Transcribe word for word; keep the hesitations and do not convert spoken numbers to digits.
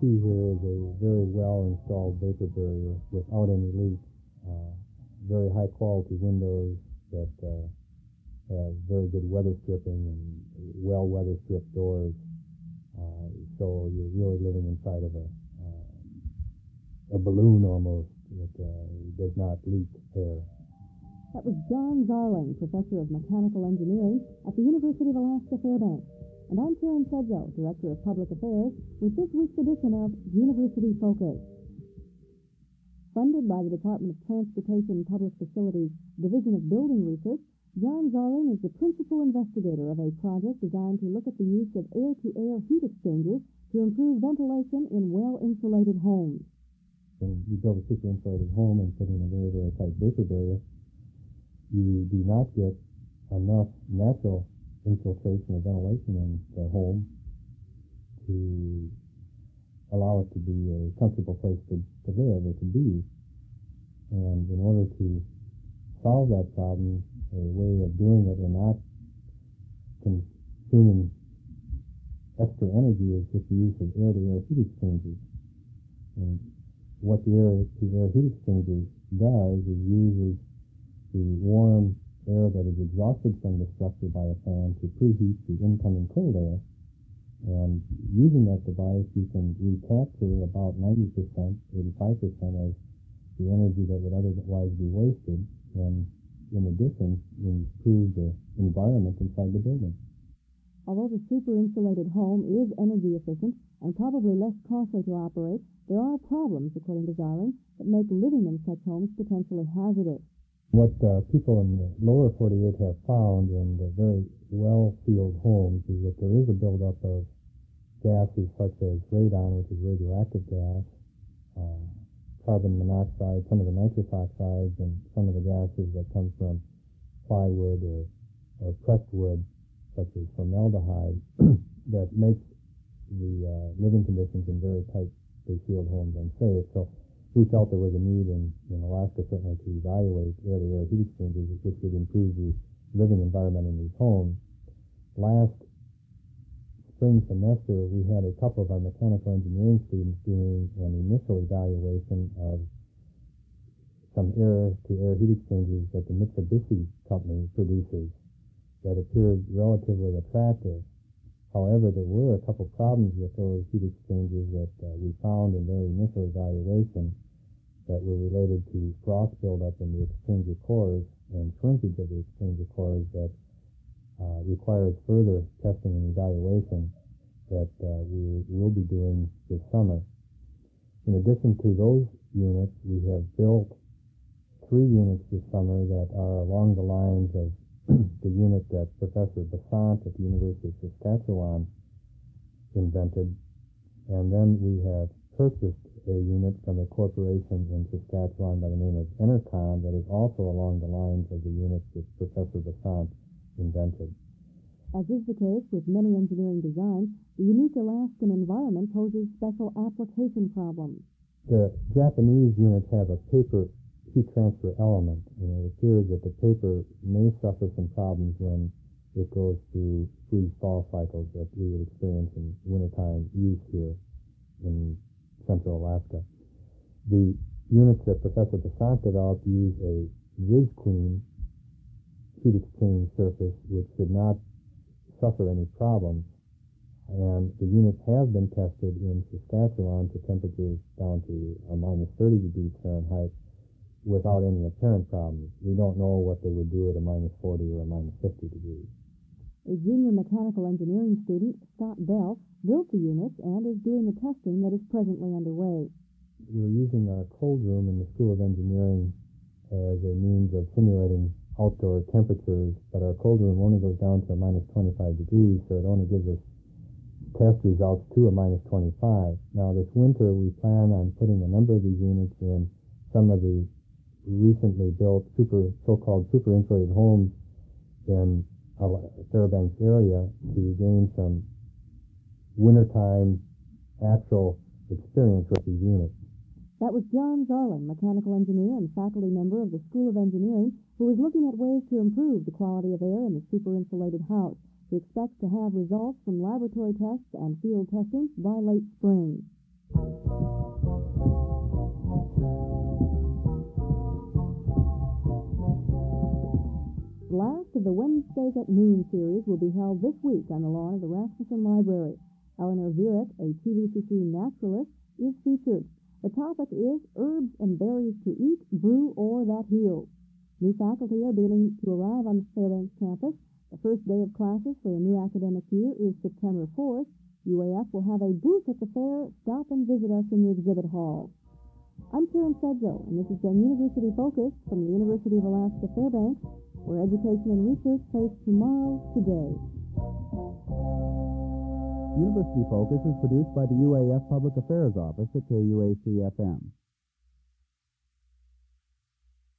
key here is a very well-installed vapor barrier without any leaks. Uh, very high-quality windows that uh, have very good weather stripping and well weather stripped doors. Uh, so you're really living inside of a, uh, a balloon almost that uh, does not leak air. That was John Zarling, Professor of Mechanical Engineering at the University of Alaska Fairbanks. And I'm Karen Sedzo, Director of Public Affairs, with this week's edition of University Focus. Funded by the Department of Transportation Public Facilities Division of Building Research, John Zarling is the principal investigator of a project designed to look at the use of air-to-air heat exchangers to improve ventilation in well-insulated homes. When you build a super-insulated home and put in a very, very tight vapor barrier, you do not get enough natural infiltration or ventilation in the home to allow it to be a comfortable place to, to live or to be. And in order to solve that problem, a way of doing it and not consuming extra energy is with the use of air-to-air heat exchangers. And what the air-to-air heat exchanger does is uses the warm air that is exhausted from the structure by a fan to preheat the incoming cold air. And using that device, you can recapture about ninety percent, eighty-five percent of the energy that would otherwise be wasted, and in addition, improve the environment inside the building. Although the super-insulated home is energy efficient and probably less costly to operate, there are problems, according to Zarling, that make living in such homes potentially hazardous. What uh, people in the lower forty-eight have found in the very well-sealed homes is that there is a buildup of gases such as radon, which is radioactive gas, uh, carbon monoxide, some of the nitrous oxides, and some of the gases that come from plywood or, or pressed wood, such as formaldehyde, that makes the uh, living conditions in very tightly sealed homes unsafe. So we felt there was a need in, in Alaska certainly to evaluate air-to-air heat exchangers, which would improve the living environment in these homes. Last spring semester, we had a couple of our mechanical engineering students doing an initial evaluation of some air-to-air heat exchangers that the Mitsubishi company produces that appeared relatively attractive. However, there were a couple problems with those heat exchangers that uh, we found in their initial evaluation that were related to frost buildup in the exchanger cores and shrinkage of the exchanger cores that uh, requires further testing and evaluation that uh, we will be doing this summer. In addition to those units, we have built three units this summer that are along the lines of the unit that Professor Besant at the University of Saskatchewan invented, and then we have purchased a unit from a corporation in Saskatchewan by the name of Enercon that is also along the lines of the units that Professor Besant invented. As is the case with many engineering designs, the unique Alaskan environment poses special application problems. The Japanese units have a paper heat transfer element, and it appears that the paper may suffer some problems when it goes through freeze-thaw cycles that we would experience in wintertime use here in central Alaska. The units that Professor Besant developed use a VisQueen heat exchange surface which should not suffer any problems, and the units have been tested in Saskatchewan to temperatures down to a minus thirty degrees Fahrenheit without any apparent problems. We don't know what they would do at a minus forty or a minus fifty degrees. A junior mechanical engineering student, Scott Bell, built the units and is doing the testing that is presently underway. We're using our cold room in the School of Engineering as a means of simulating outdoor temperatures, but our cold room only goes down to a minus twenty-five degrees, so it only gives us test results to a minus twenty-five. Now this winter we plan on putting a number of these units in some of the recently built super so-called super insulated homes in a Fairbanks area to gain some wintertime actual experience with these units. That was John Zarling, mechanical engineer and faculty member of the School of Engineering, who is looking at ways to improve the quality of air in the super-insulated house. He expects to have results from laboratory tests and field testing by late spring. The last of the Wednesdays at Noon series will be held this week on the lawn of the Rasmussen Library. Eleanor Viereck, a T V C C naturalist, is featured. The topic is Herbs and Berries to Eat, Brew, or That Heals. New faculty are beginning to arrive on the Fairbanks campus. The first day of classes for the new academic year is September fourth. U A F will have a booth at the fair. Stop and visit us in the exhibit hall. I'm Karen Sedzo, and this has been University Focus from the University of Alaska Fairbanks, where education and research face tomorrow today. University Focus is produced by the U A F Public Affairs Office at K U A C F M.